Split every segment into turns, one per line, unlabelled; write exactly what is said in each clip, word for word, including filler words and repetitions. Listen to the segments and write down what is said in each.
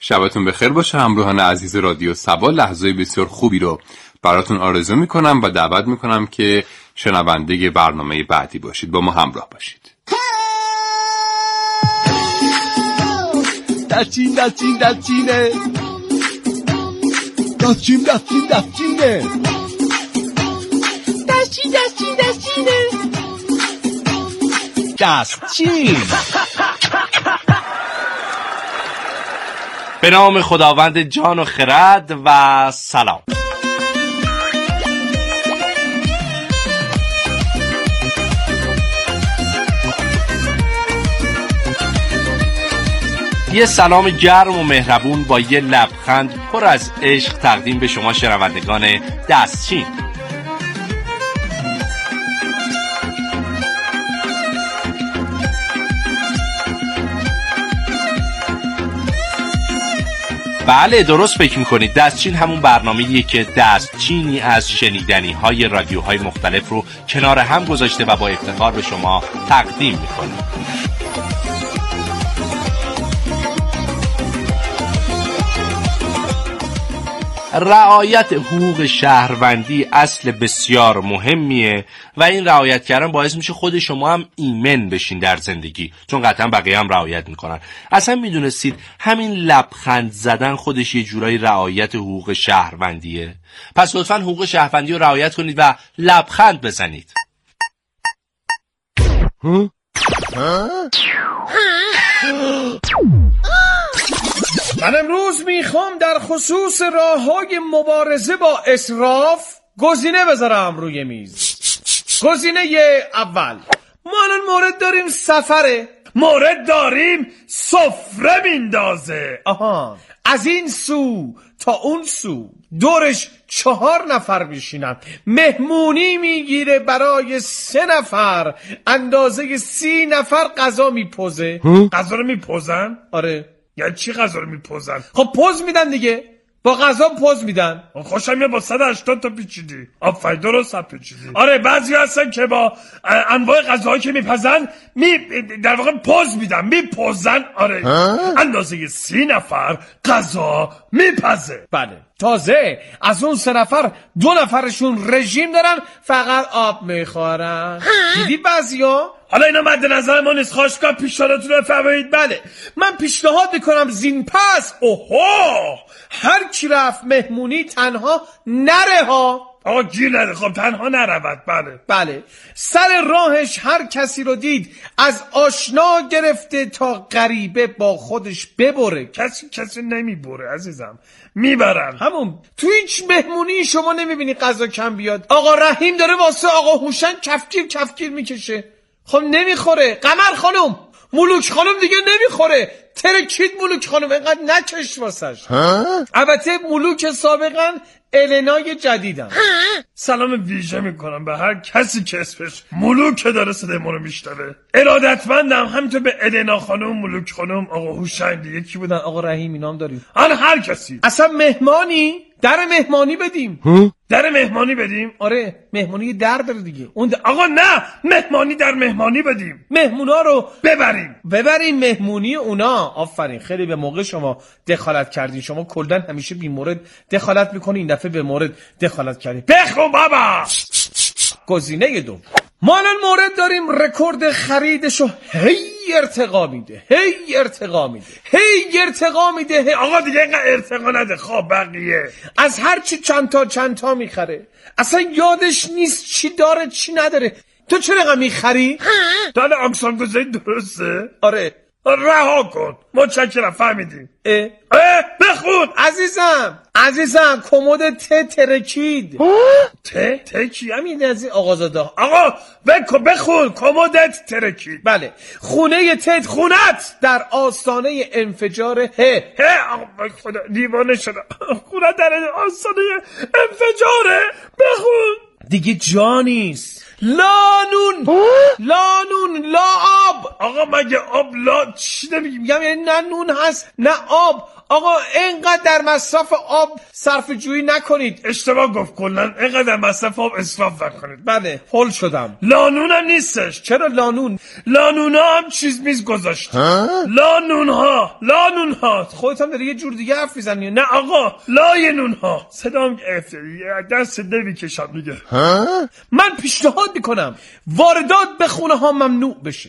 شبتون بخیر باشه همراهان عزیز رادیو صبا. لحظه بسیار خوبی رو براتون آرزو میکنم و دعوت میکنم که شنونده برنامه بعدی باشید، با ما همراه باشید.
دستچین دستچین دستچینه دستچین دستچین دستچینه دستچین دستچین دستچینه دستچین.
به نام خداوند جان و خرد و سلام. یه سلام گرم و مهربون با یه لبخند پر از عشق تقدیم به شما شنوندگان دستچین. بله درست فکر میکنید، دستچین همون برنامه‌ایه که دستچینی از شنیدنی های رادیوهای مختلف رو کنار هم گذاشته و با افتخار به شما تقدیم میکنه. رعایت حقوق شهروندی اصل بسیار مهمیه و این رعایت کردن باعث میشه خود شما هم ایمن بشین در زندگی، چون قطعا بقیه هم رعایت میکنن. اصلا میدونستید همین لبخند زدن خودش یه جورایی رعایت حقوق شهروندیه؟ پس لطفاً حقوق شهروندی رو رعایت کنید و لبخند بزنید. ها؟ ها؟
من امروز میخوام در خصوص راه‌های مبارزه با اسراف گزینه بذارم روی میز. گزینه اول، ما الان مورد داریم سفره، مورد داریم سفره میندازه. آها، از این سو تا اون سو دورش چهار نفر میشینن، مهمونی میگیره برای سه نفر، اندازه سی نفر غذا میپوزه. غذا رو میپوزن؟ آره. یعنی چی غذا رو میپوزن؟ خب پوز میدن دیگه، با غذا پوز میدن. خوشم میاد با صد و هشتاد تا پیچیدی. آفرین درست پیچیدی. آره بعضی هستن که با انواع غذاهایی که میپزن می در واقع پوز میدن، میپوزن. آره اندازه سی نفر غذا میپزه. بله تازه از اون سه نفر دو نفرشون رژیم دارن، فقط آب میخورن. دیدی بعضیا؟ حالا اینا مد نظر ما نیست، خواهشگاه پیشنهادتون رو فرمایید. بله من پیشنهاد میکنم زین پس اوهو هر کی رفت مهمونی تنها نره ها. آقا گیر نده، خب تنها نرود. بله بله سر راهش هر کسی رو دید از آشنا گرفته تا غریبه با خودش ببره. کسی کسی نمیبره عزیزم، میبرن. همون تو هیچ مهمونی شما نمیبینی غذا کم بیاد. آقا رحیم داره واسه آقا هوشنگ کفگیر کفگیر میکشه، خب نمیخوره. قمر خانم، ملوک خانم دیگه نمیخوره. ترکید ملوک خانم، اینقدر نکش واسش. البته ملوک سابقا النای جدیدن. سلام ویژه میکنم به هر کسی که اسمش ملوک داره صدای ما رو میشنوه. ارادتمندم همینطور به النا خانم، ملوک خانم، آقا هوشنگ دیگه کی بودن، آقا رحیم، اینام داریم. آن هر کسی. اصلا مهمانی در مهمانی بدیم. در مهمانی بدیم؟ آره مهمانی در داره دیگه. اون در... آقا نه، مهمانی در مهمانی بدیم. مهمونا رو ببریم ببریم مهمونی اونا. آفرین، خیلی به موقع شما دخالت کردین. شما کلدن همیشه بی مورد دخالت میکنی، این دفعه به مورد دخالت کردی. بخون بابا. گزینه دو، ما الان مورد داریم رکورد خریدشو هی ارتقا میده، هی ارتقا میده، هی ارتقا میده. هی... آقا دیگه اینقدر ارتقا نده. خب بقیه از هر چی چند تا چند تا میخره، اصلا یادش نیست چی داره چی نداره. تو چرا میخری؟ داله آکسان گذاری درسته؟ آره رها کن. متشکرم فهمیدیم. اه اه بخون عزیزم. عزیزم کمد ت ترکید. ت ت کی؟ همین از آقازاده. آقا بخون بخون کمدت ترکید. بله خونه تت خونت در آستانه انفجار ه ه. آقا خدا دیوانه شدم. خونه در آستانه انفجاره. بخون دیگه. جا نیست، لانون لانون لا آب. آقا مگه آب لا چی نمیگی؟ میگم یعنی نه نون هست نه آب. آقا اینقدر در مصرف آب صرف جویی نکنید. اشتباه گفت کلا اینقدر در مصرف آب اسراف نکنید. بله هول شدم. لانون هم نیستش. چرا لانون؟ لانون ها هم چیز میز گذاشت. لانون ها لانون ها خودت هم داری یه جور دیگه حرف میزنی. نه آقا لاینون ها صدام گرفته دست نمیکشم دیگه. من پیشنهاد میکنم واردات به خونه ها ممنوع بشه،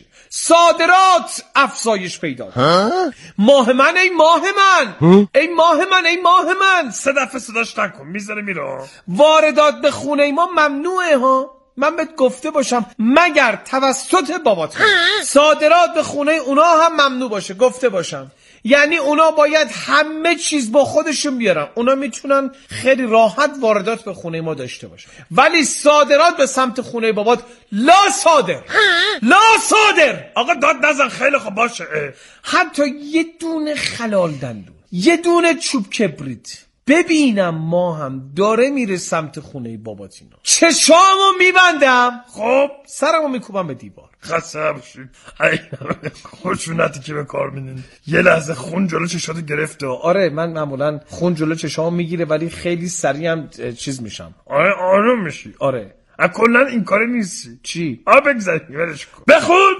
صادرات افزایش پیدا کنه. ماه من ای ماه من ای ماه من ای ماه من سه دفعه صداش نکن میذاره میره. واردات به خونه ما ممنوعه ها. من بهت گفته باشم مگر توسط بابات. صادرات به خونه اونا هم ممنوع باشه گفته باشم. یعنی اونا باید همه چیز با خودشون بیارن. اونا میتونن خیلی راحت واردات به خونه ما داشته باشن، ولی صادرات به سمت خونه بابات لا صادر. لا صادر. آقا داد نزن. خیلی خوب باشه. حتی یه دونه خلال دندون، یه دونه چوب کبریت ببینم ما هم داره میره سمت خونه بابات اینا، چشامو میبندم، خب سرمو میکوبم به دیوار. خسته بشید. ای خشونتی که به کار میدین. یه لحظه خون جلو چشاتو گرفته. آره من معمولا خون جلو چشامو میگیره ولی خیلی سریع هم چیز میشم. آره آروم میشی. آره کلا این کار نیستی. چی؟ آ بگذاری ولش کن. بخون.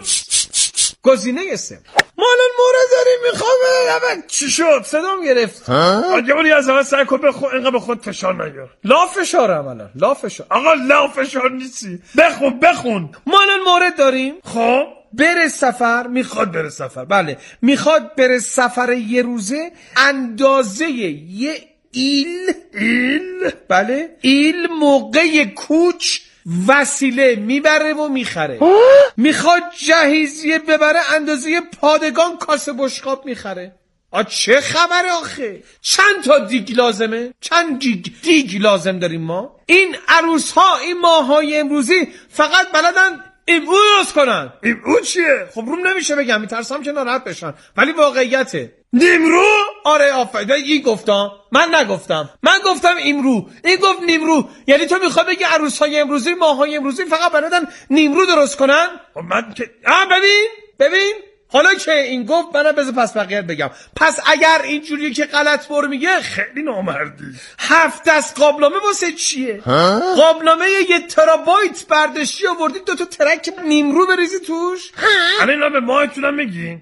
گزینه سه. ما الان مورد داریم میخوامه. چی شد؟ صدام گرفت. آگه بونی از همه سعی کن بخون. اینقدر به خود فشار نگیر. لا فشارم الان. لا فشار. آقا لا فشار نیستی. بخون بخون. ما الان مورد داریم. خب بره سفر. میخواد بره سفر. بله میخواد بره سفر یه روزه اندازه یه ایل. ایل بله ایل موقع کوچ وسیله میبره و میخره. میخواد جهیزیه ببره اندازه پادگان کاسه بشقاب میخره. آ چه خبره آخه؟ چند تا دیگ لازمه؟ چند دیگ دیگ لازم داریم ما؟ این عروس ها این ماه های امروزی فقط بلدن ایمرو درست کنن. ایمرو چیه؟ خب روم نمیشه بگم میترسم که ناراحت بشن ولی واقعیته. نیمرو؟ آره آفرین. این گفتم من نگفتم. من گفتم ایمرو. این گفت نیمرو. یعنی تو میخوای بگی عروسای امروزی ماهای امروزی فقط بلدن نیمرو درست کنن؟ من که آ ببین ببین حالا که این گفت منم بذار پس بقیه بگم. پس اگر اینجوریه که غلط بر میگه خیلی نامردی. هفت دست قابلمه واسه چیه؟ قابلمه یه ترابایت برداشتی آوردی دو تا ترک نیمرو بریزی توش؟ الان اینا به ماهتونم میگی؟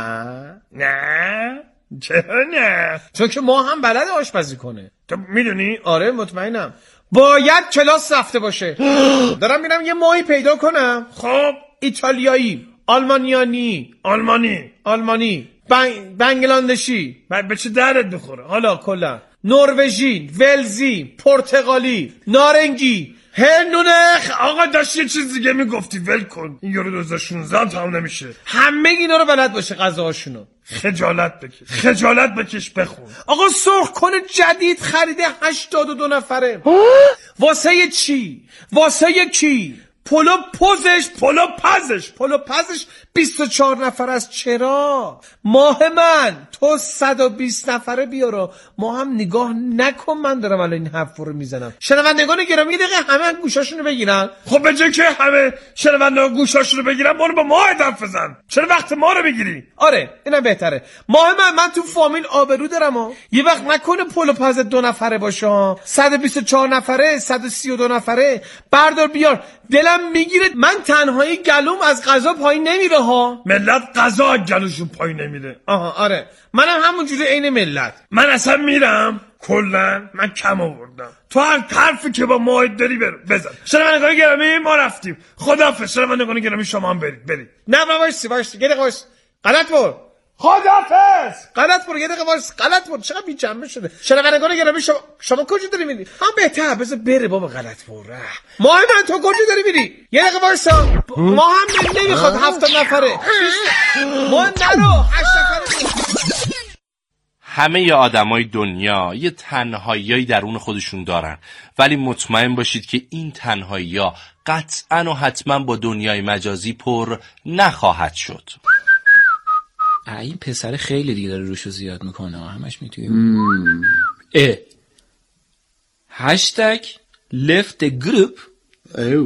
نه نه چرا نه؟ چون که ما هم بلد آشپزی کنه. تو میدونی؟ آره مطمئنم. باید کلاس رفته باشه. دارم میرم یه ماهی پیدا کنم. خب ایتالیایی، آلمانیانی، آلمانی، آلمانی، بنگ... بنگلادشی، به چه دردت بخوره؟ حالا کلا نروژی، ولزی، پرتغالی، نارنگی، هندونخ. آقا داشت یه چیز دیگه میگفتی ول کن. این یورو دو هزار و شانزده تمام نمیشه. همه اینا رو بلد باشه غذاهاشونو. خجالت بکش خجالت بکش بخون. آقا سرخ کنه جدید خریده هشتاد و دو نفره. واسه چی؟ واسه کی؟ پلو پوزش پلو پزش پلو پزش بیست و چهار نفر است. چرا؟ ماه من تو صد و بیست نفره بیارو. ما هم نگاه نکن من دارم الان این حرف رو میزنم. شنوندگان گرامی یه دقیقه همه گوشاشونو بگیرن. خب به جای که همه شنوندگان گوشاشونو بگیرن برو با ما حرف بزن. چرا وقت ما رو بگیری؟ آره اینم بهتره. ماه من من تو فامیل آبرو دارم ها. یه وقت نکنه پلو پز دو نفره باشه ها. صد و بیست و چهار نفره صد و سی و دو نفره بردار بیار. دلم میگیره من تنهایی گلوم از غذا پایین نمیره ها. ملت غذا از گلوشون پایین نمیره. آها آره منم همونجوری عین ملت. من اصلا میرم کلا من کم آوردم. تو هر حرفی که با ماهد داری برو بزن. شنوندگان گرامی ما رفتیم. خداحافظ. شنوندگان گرامی شما هم برید برید. نه وایسی وایسی یه دقیقه وایس. غلط بود. خداحافظ. غلط برو یه دقیقه وایس. غلط برو. چقدر بی‌جنبه شده. شنوندگان گرامی شما شما کجا داری میری؟ هم بهتر بذار بره بابا. غلط برو. ما من تو کجا داری میری؟ یه دقیقه وایس. ما هم نمیخواد هفتاد نفره. ما نرو هشت نفره.
همه آدمای دنیا یه تنهایی‌ای درون خودشون دارن، ولی مطمئن باشید که این تنهایی‌ها قطعاً و حتما با دنیای مجازی پر نخواهد شد.
این پسر خیلی دیگه داره روشو زیاد میکنه. همش میتونی اه هشتگ left the group.
او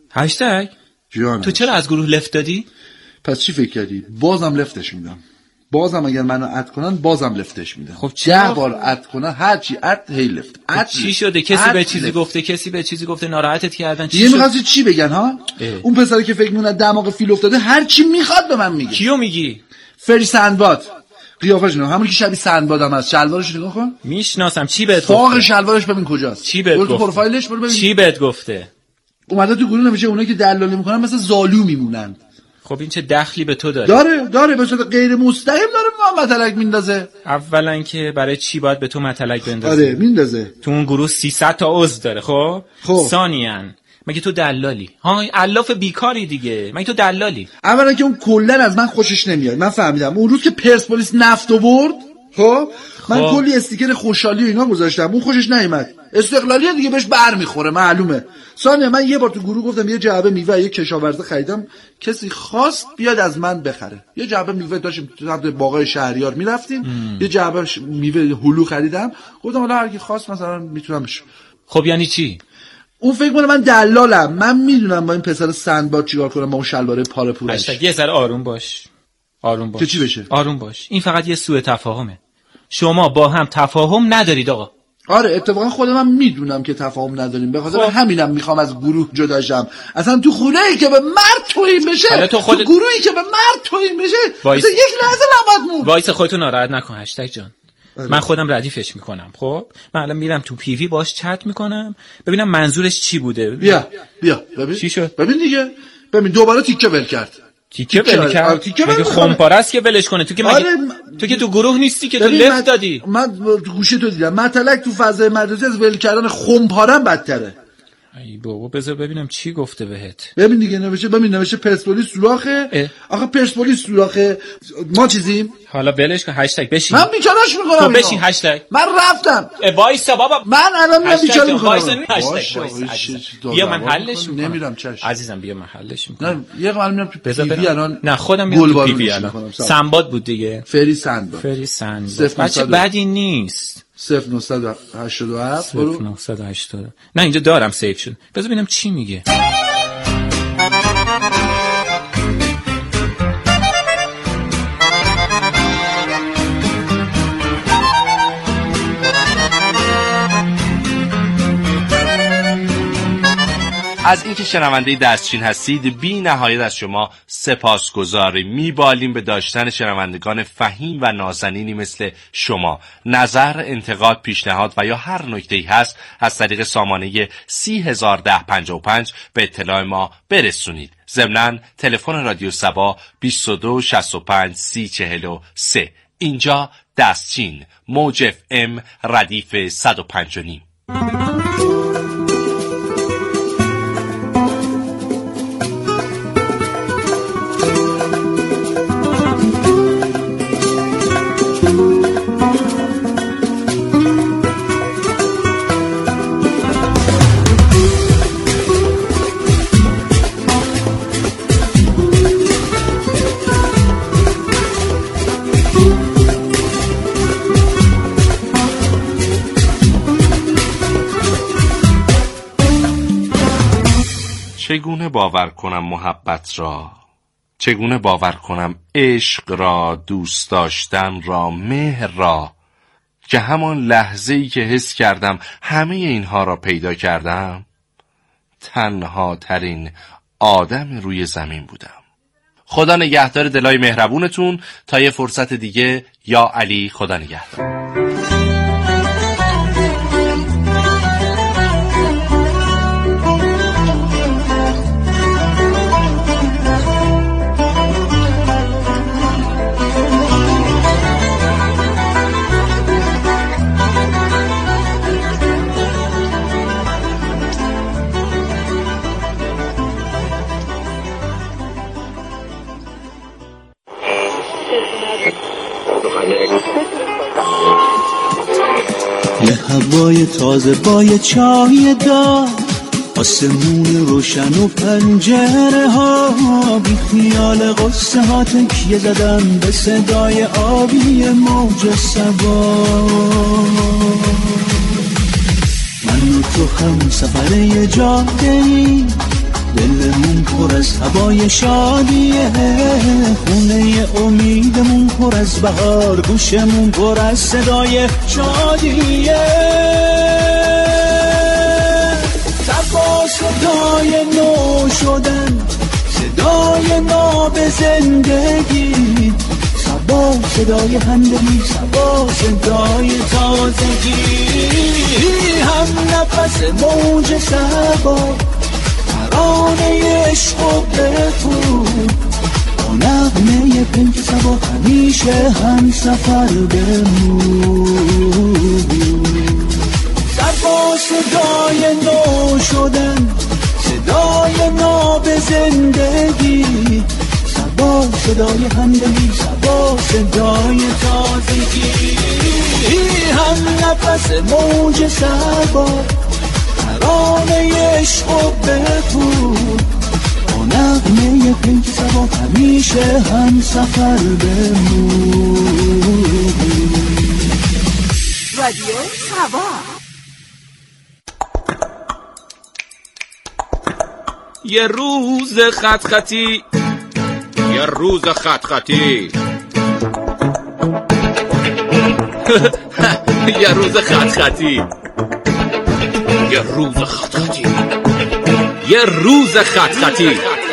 هشتگ
جان
تو چرا از گروه لفت دادی؟
پس چی فکر کردی؟ بازم لفتش میدم. بازم اگر منو اد کنن بازم لفتش میدم.
خب ده
بار اد کنن هر چی اد هی لفت. اد
چی شده؟ کسی به چیزی گفته، کسی به چیزی گفته، ناراحتت کردن؟ چی
یه می‌خواستی چی بگن ها؟ اه. اون پسری که فکر می‌کنه دماغ فیل افتاده هر چی میخواد به من میگه.
کیو میگی؟
فری سندباد. قیافش نگاه، همون که شبیه سندبادم هست. شلوارش نگاه کن.
میشناسم. چی بهت گفته؟
فاق شلوارش ببین کجاست.
چی بهت گفته؟
برو تو پروفایلش برو ببین.
چی بهت گفته؟
اومده تو گروه نمیشه اونایی که دلالی میکنن مثلا زالو میمونن.
خب این چه دخلی به تو داره؟
داره داره به صورت غیر مستقیم داره ما مطلق میندازه.
اولا که برای چی باید به تو مطلق بندازه؟
آره میندازه.
تو اون گروه سیصد تا عضو داره. خب
خب
ثانیاً مگه تو دلالی؟ ها الاف بیکاری دیگه. مگه تو دلالی؟
اولا که اون کلا از من خوشش نمیاد. من فهمیدم اون روز که پرسپولیس نفت آورد خب من خب. کلی استیکر خوشحالی و اینا گذاشتم، اون خوشش نیومد. استقلالیه دیگه بهش بر میخوره معلومه. ثانیه من یه بار تو گروه گفتم یه جعبه میوه یه کشاورزه خریدم، کسی خواست بیاد از من بخره. یه جعبه میوه داشتیم تو سمت باغای شهریار میرفتیم، یه جعبه میوه هلو خریدم، گفتم حالا هر کی خواست مثلا میتونم بشه.
خب یعنی چی؟
اون فکر کنه من دلالم. من میدونم با این پسر سندباد چیکار کنم با اون شلوار پاره پورش.
یه ذره آروم باش. آروم باش.
که چی بشه؟
آروم باش. این فقط یه سوء تفاهمه. شما با هم تفاهم ندارید آقا.
آره اتفاقا خودم هم میدونم که تفاهم نداریم، به خاطر همینم میخوام از گروه جدا شم. اصلا تو خونه‌ای که به مرد توهین بشه، تو, خود... تو گروهی که به مرد توهین بشه وایس... یک لحظه نباید مون.
وایس خودتو ناراحت نکن هشتگ جان. آره. من خودم ردیفش میکنم. خب من الان میرم تو پیوی باش چت میکنم ببینم منظورش چی بوده.
بیا بیا ببین
چی شد؟
ببین دیگه ببین دوباره تیکه ول کرد.
تیکه ول کرد. مگه خمپاره است که ولش کنه؟ تو که مگه آره م... تو که تو گروه نیستی که تو لفت مد... دادی.
من تو گوشه تو دیدم مطلق تو فضای مدرسه از ول کردن خمپاره بدتره.
ای بابا بذار ببینم چی گفته بهت.
ببین دیگه نوشته ببین نوشته پرسپولیس سوراخه. آخه پرسپولیس سوراخه ما چیزیم.
حالا بلش کن هشتگ بشین.
من بیچارهش میکنم.
تو بشین هشتگ.
من رفتم.
وایسا بابا.
من الان میام بیچاره میکنم.
وایسا بیا من حلش میکنم.
نمیرم چش.
عزیزم بیا من حلش میکنم.
نه یه قلم میام تو پیوی الان.
نه خودم میام تو پیوی الان. سنباد بود دیگه.
فری سنباد.
فری سنباد. بچه بدی نیست.
صفر نهصد و هشتاد و هفت
صفر نهصد و هشتاد. نه اینجا دارم سیو شد. بذار ببینم چی میگه.
از اینکه شنونده دستچین هستید بی نهایت از شما سپاسگزاریم. میبالیم به داشتن شنوندگان فهیم و نازنینی مثل شما. نظر، انتقاد، پیشنهاد و یا هر نکته‌ای هست از طریق سامانه سی هزار و ده پنجاه و پنج به اطلاع ما برسونید. ضمناً تلفن رادیو صبا بیست و دو شصت و پنج سی چهل و سه. اینجا دستچین موج اف ام ردیف صد و پنج و نیم. چگونه باور کنم محبت را؟ چگونه باور کنم عشق را، دوست داشتن را، مهر را، که همان لحظه‌ای که حس کردم همه اینها را پیدا کردم تنها ترین آدم روی زمین بودم. خدا نگهدار دلای مهربونتون تا یه فرصت دیگه. یا علی خدا نگهدار.
یه هوای تازه با یه چای دار، آسمون روشن و پنجره ها، بی خیال قصه ها تکیه زدم به صدای آبی موج صبا. من و تو هم سفر یه جاده‌ای، دلمون پر از هوای شادیه، خونه امیدمون پر از بهار، گوشمون پر از صدای شادیه. صبا صدای نو شدن، صدای ناب زندگی، صبا صدای همدلی، صبا صدای تازگی، هم نفس موج صبا، ترانه عشق و بفرود، با نغمه پنج صبا همیشه هم سفر بمون. صبا صدای نو شدن، صدای ناب زندگی، صبا صدای همدلی، صبا صدای تازگی، هم نفس موج صبا، ترانه عشق و بفرود، با نغمه پنج صبا همیشه هم سفر بمون.
رادیو صبا.
یه روز خط خطی،
یه روز خط خطی
یه روز خط خطی یه روز خط خطی یه روز خط خطی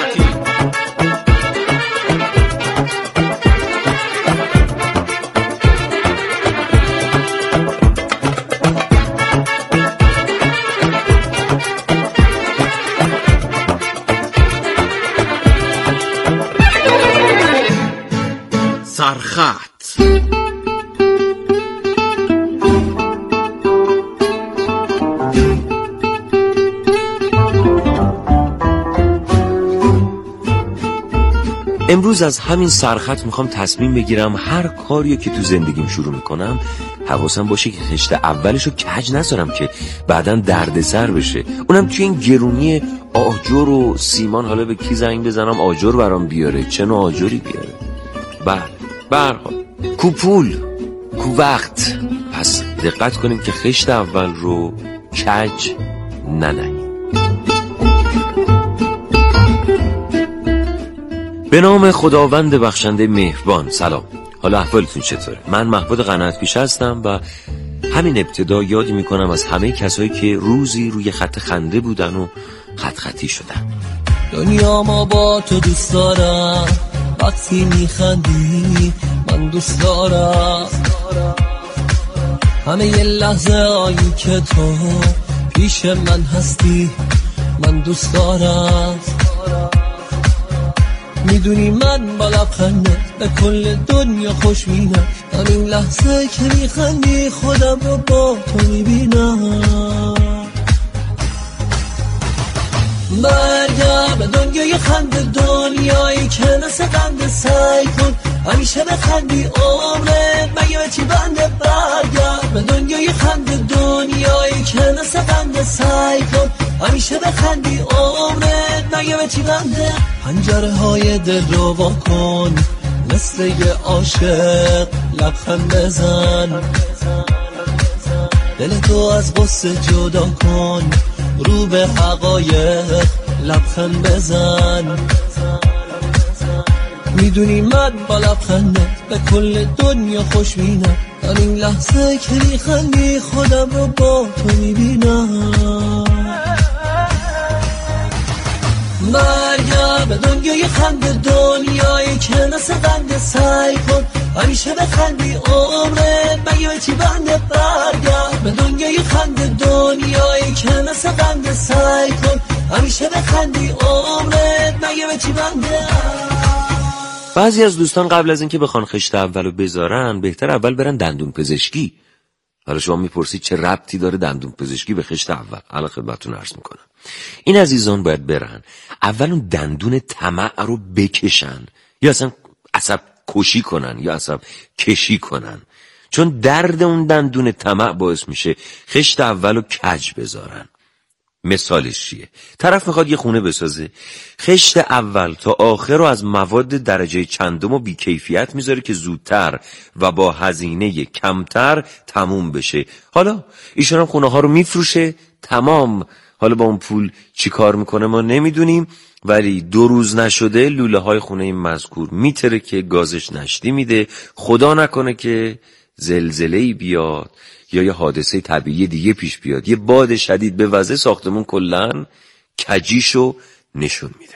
سرخط.
امروز از همین سرخط میخوام تصمیم بگیرم هر کاریو که تو زندگیم شروع میکنم حواسم باشه که خشت اولشو کج نذارم که بعداً دردسر بشه. اونم توی این گرونی آجر و سیمان. حالا به کی زنگ بزنم آجر برام بیاره؟ چه نوع آجری بیاره؟ بله برها کو پول کو وقت. پس دقت کنیم که خشت اول رو کج ننهیم. به نام خداوند بخشنده مهربان. سلام، حالا احوالتون چطوره؟ من محمود قناعت پیش هستم و همین ابتدا یادی میکنم از همه کسایی که روزی روی خط خنده بودن و خط خطی شدن.
دنیا ما با تو دوست دارم، وقتی میخندی من دوست دارم، همه یه لحظه آیی که تو پیش من هستی من دوست دارم. میدونی من با لبخندت به کل دنیا خوش مینم، در این لحظه که میخندی خودم رو با تو میبینم. برگرد به دنیای خنده، دنیایی که نسه قنده، سعی کن همیشه بخندی عمرت مگه به چی بنده. برگرد به دنیای خنده، دنیایی که نسه قنده، سعی کن همیشه بخندی عمرت مگه به چی بنده. پنجره های دل رو وا کن، مثل یه عاشق لبخند بزن، دل تو از غصه جدا کن، رو به حقایق لبخند بزن. میدونی من با لبخندت به کل دنیا خوش مینم، در این لحظه که میخندی خودم رو با تو میبینم. برگرد به دنیای خنده، دنیایی که نسه قنده، سعی کن همیشه بخندی عمرت مگه به چی بنده. برگرد به دنیای خنده، دنیایی که نسه قنده، سعی کن همیشه بخندی عمرت مگه به چی بنده.
بعضی از دوستان قبل از اینکه بخوان خشت اولو بذارن بهتر اول برن دندون پزشکی. حالا شما میپرسید چه ربطی داره دندون پزشکی به خشت اول؟ حالا خدمتتون عرض میکنم. این عزیزان باید برن اول اون دندون طمع رو بکشن، یا اصلا عصب کشی کنن یا عصب کشی کنن، چون درد اون دندون طمع باعث میشه خشت اولو کج بذارن. مثالش چیه؟ طرف میخواد یه خونه بسازه، خشت اول تا آخر رو از مواد درجه چندم و بیکیفیت میذاره که زودتر و با هزینه کمتر تموم بشه. حالا ایشون هم خونه ها رو میفروشه، تمام حالا با اون پول چی کار میکنه ما نمیدونیم، ولی دو روز نشده لوله های خونه این مذکور میتره که گازش نشتی میده. خدا نکنه که زلزله‌ای بیاد یا یه حادثه طبیعی دیگه پیش بیاد، یه باد شدید به وضع ساختمون کلن کجیشو نشون میده.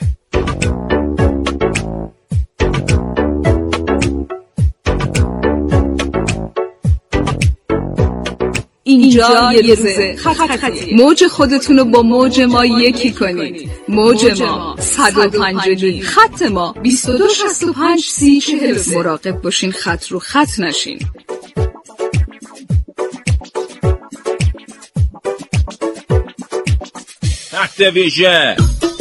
اینجا یه روزه خط خطی. موج خودتون رو با موج ما یکی کنید. موج ما صد و پنج، خط ما بیست و دو شصت و پنج سی چهل و سه. مراقب باشین خط رو خط نشین.
تحت ویژه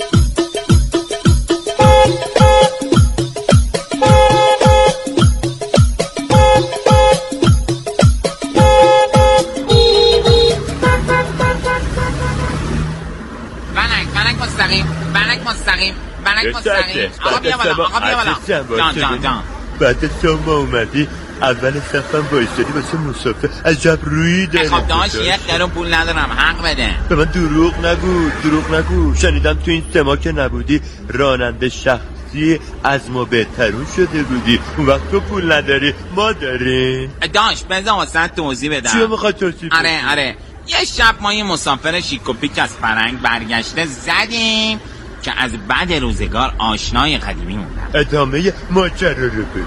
بنک مستقیم بنک مستقیم آقا بیا بالا آقا بیا بالا جان جان جان
بعد شما اومدی اول صفم بایستادی واسه مسافر عجب روی داره.
خب داشت یک قرون پول ندارم حق بده.
به من دروغ نگو دروغ نگو شنیدم تو این سه ماه که نبودی راننده شخصی از ما بهترون شده بودی. اون وقت تو پول نداری ما داریم.
داشت بذار واسه توضیح بدم.
چیو میخواد توضیح بدم؟
آره آره یه شب ما یه مسافر شیک و پیک از فرنگ برگشته زدیم که از بعد روزگار آشنای قدیمی موندم.
ادامه ماجرا رو بگو.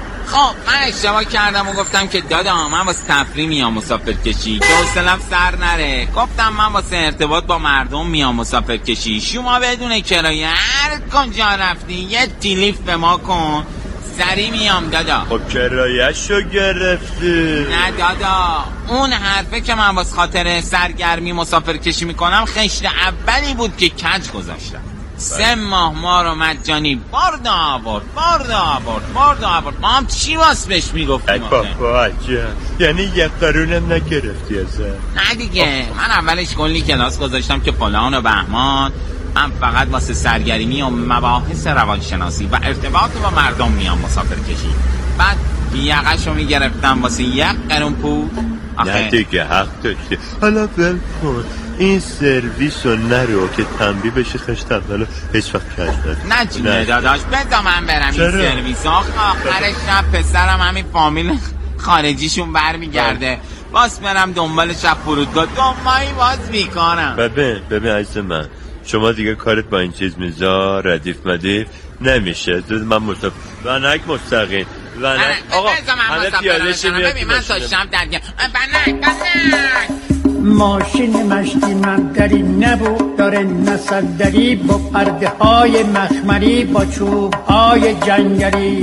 خب من اشتباه کردم و گفتم که دادا من واسه تفریح میام مسافر کشی که حوصله‌ام سر نره. گفتم من واسه ارتباط با مردم میام مسافر کشی، شما بدون کرایه هر کجا رفتی یه تیلیف به ما کن سری میام دادا.
خب کرایه‌شو گرفتی؟
نه دادا اون حرفه که من واسه خاطر سرگرمی مسافر کشی میکنم خشت اولی بود که کج گذاشتم. سه ماه ما رو مجانی بارد آورد بارد آورد بارد آورد. ما هم چی واس بهش میگفتیم
آخه بابا عجب. یعنی یک قرونم نگرفتی ازم؟
نه دیگه من اولش کلی کلاس گذاشتم که فلان و بهمان من فقط واسه سرگرمی و مباحث روانشناسی و ارتباط با مردم میام مسافر کشی. بعد یقشو میگرفتم واسه یک قرون پول.
نه دیگه حق داشتی. حالا ول کن این سرویس رو نرو که تنبیه بشه خشت اولو هیچ وقت کش نده.
نه جونه داداش بذار من برم
چرا؟
این سرویس آخر شب پسرم همین فامیل خارجیشون برمیگرده باز برم دنبال شب فرودگاه دنبایی باز میکنم.
ببین ببین عزیز من شما دیگه کارت با این چیز میزا ردیف مدیف نمیشه. من مصطفی ونک مستقیم ونک آقا همه پیاده شیم
ببین من تا شب درگم ونک ونک
ماشین مشتی مبدری نبود داره نصدری با پرده های مخمری با چوب های جنگلی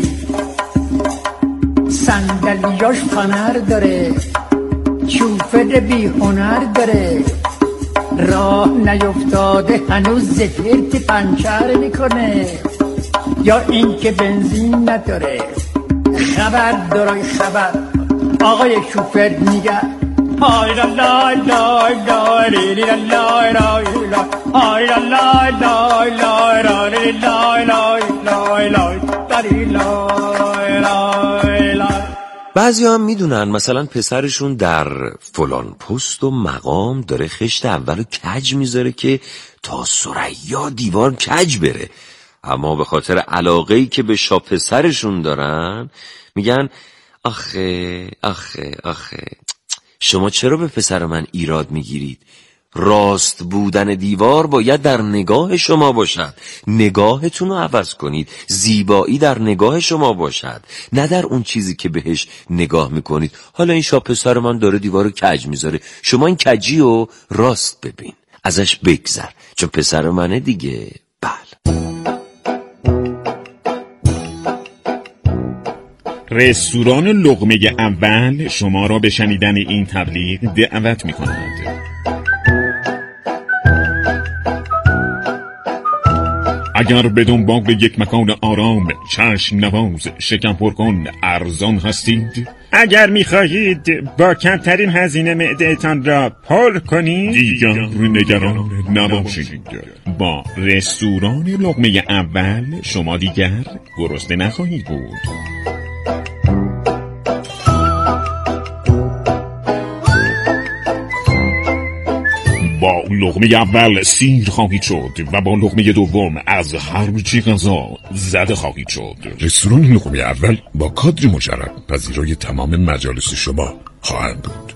صندلیاش فنر داره چوفر بی هنر داره راه نیفتاده هنوز زفرت پنچر میکنه یا این که بنزین نداره. خبر دارای خبر آقای شوفر میگه های لا لا لا لا لی لا لا لا لا های لا لا لا لا لا لی لا لا لا لا لی لا لا.
بعضی هم میدونن مثلا پسرشون در فلان پست و مقام داره خشت اولو کج میذاره که تا ثریا دیوار کج بره، اما به خاطر علاقه‌ای که به شا پسرشون دارن میگن آخه آخه آخه شما چرا به پسر من ایراد میگیرید؟ راست بودن دیوار باید در نگاه شما باشد. نگاهتون رو عوض کنید. زیبایی در نگاه شما باشد، نه در اون چیزی که بهش نگاه میکنید. حالا این شا پسر من داره دیوار رو کج میذاره، شما این کجی رو راست ببین، ازش بگذر، چون پسر منه دیگه. بله.
رستوران لقمه اول شما را به شنیدن این تبلیغ دعوت می کند. اگر به دنبال یک مکان آرام، چشم نواز، شکم پرکن، ارزان هستید، اگر می‌خواهید با کمترین هزینه معده‌تان را پر کنید، دیگر نگران نباشید. با رستوران لقمه اول شما دیگر گرسنه نخواهید بود. با لقمه اول سیر خواهید شد و با لقمه دوم از هر چی غذا زده خواهید شد.
رستوران لقمه اول با کادر مجرد پذیرای تمام مجالس شما خواهند بود.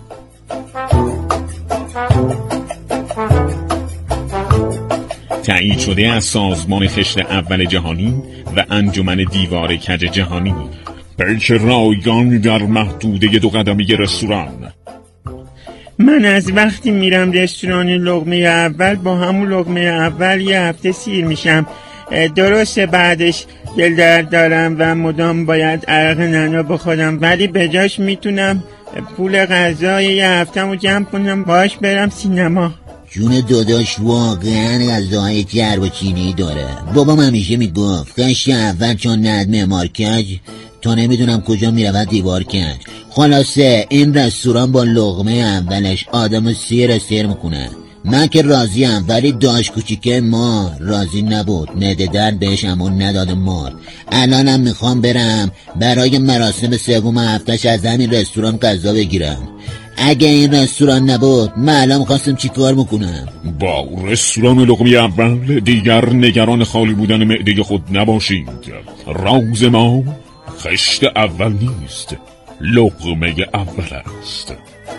تایید شده از سازمان خشت اول جهانی و انجمن دیوار کج جهانی. پیک رایگان در محدوده دو قدمی رستوران.
من از وقتی میرم رستوران لقمه اول با همون لقمه اول یه هفته سیر میشم. درسته بعدش دل درد دارم و مدام باید عرق نعنا بخورم، ولی به جاش میتونم پول غذای یه هفته‌مو جمع کنم باش برم سینما.
جون داداش واقعا غذاهای جرب و چینی داره. بابام همیشه میگفت خشت اول چون ند معمار کج تا نمیدونم کجا میرود دیوار کج. خلاصه این رستوران با لقمه اولش آدمو سیر سیر میکنه. من که راضیم، ولی داش کوچیکه ما راضی نبود. نده درد بهش امون نداده مرد. الانم میخوام برم برای مراسم سوم هفتهش از همین رستوران غذا بگیرم. اگه این رستوران نبود من الان خواستم چی کار میکنم؟
با رستوران لقمه اول دیگر نگران خالی بودن معده خود نباشید. راز ما خشت اول نیست، لقمه اول است.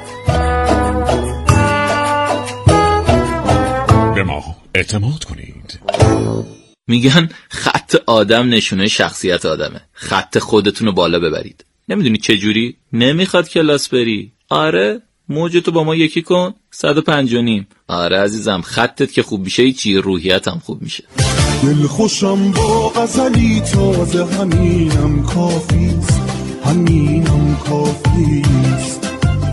به ما اعتماد کنید.
میگن خط آدم نشونه شخصیت آدمه. خط خودتونو بالا ببرید. نمیدونی چه جوری؟ نمیخواد کلاس بری؟ آره موجتو با ما یکی کن. صد و پنج و نیم. آره عزیزم خطت که خوب میشه چی روحیت هم خوب میشه.
دل خوشم با غزلی تازه همینم کافیست، همینم کافیست.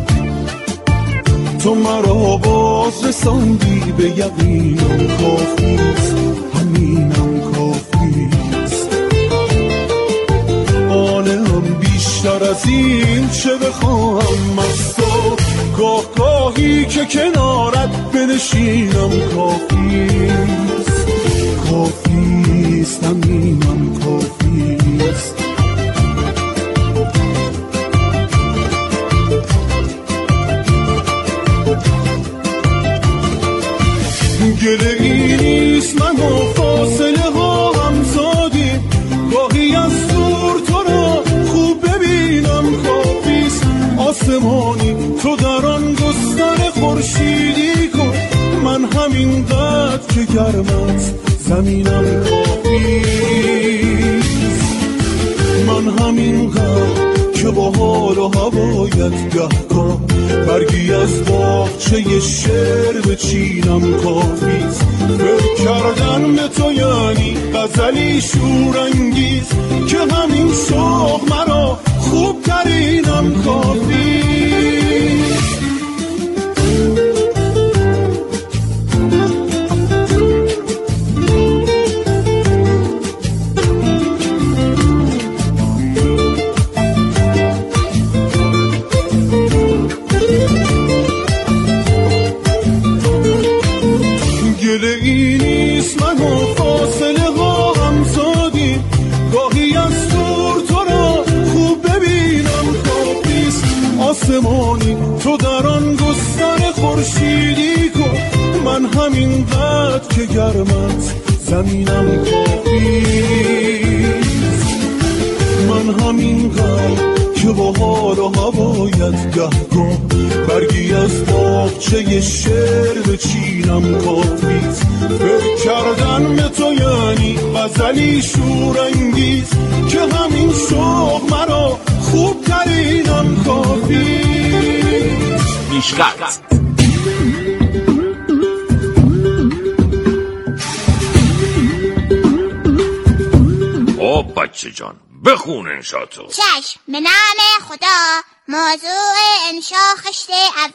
تو مرا باز رساندی به یقینم کافیست، همینم کافیست. آنم بیشتر از این چه بخواهم از تو، گاه گاهی که کنارت بنشینم کافیست، کافیست همینم کافیست. گله ای نیست من و فاصله ها هم زادیم، گاهی از دور تو را خوب ببینم کافیست. آسمانی تو در آن گستر خورشیدی کن، من همین قدر که گرمت زمینم کافیست. من همین قدر که با حال و هوایت گهگاه برگی از باغچه شعر بچینم کافیست. فکر کردن به تو یعنی غزلی شورانگیز، که همین شوق مرا خوب ترینم کافیست. آسمانی تو در آن گستر خورشیدی کن، من همین قدر که گرمت زمینم کافیست. من همین قدر که با حال و هوایت گهگاه برگی از باغچه شعر بچینم کافیست. فکر کردن به تو یعنی غزلی شورانگیز، که همین شوق مرا خوب ترینم کافیست.
نیشقت
آب بچه جان بخون انشاتو.
چشم. به نام خدا. موضوع انشا خشت اول.